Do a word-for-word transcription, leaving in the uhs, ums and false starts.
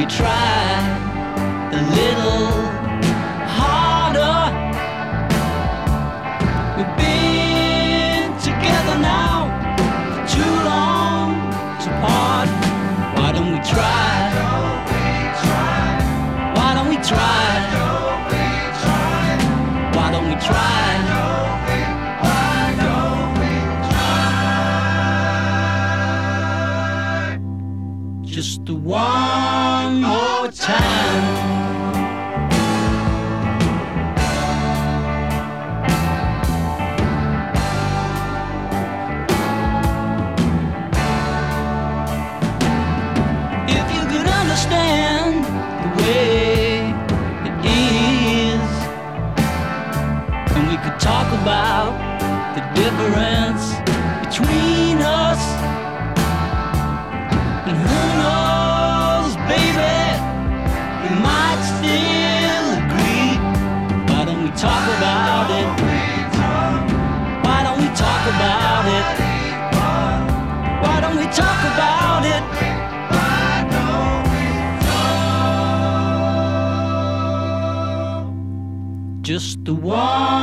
you try a little harder? We've been together now for too long apart. Why don't we try? Why don't we try? Why don't we try? Just one more time. If you could understand the way it is, and we could talk about the difference between us. And who knows, baby, we might still agree. Why don't we talk about it? Why don't we talk about it? Why don't we talk about it? Just the one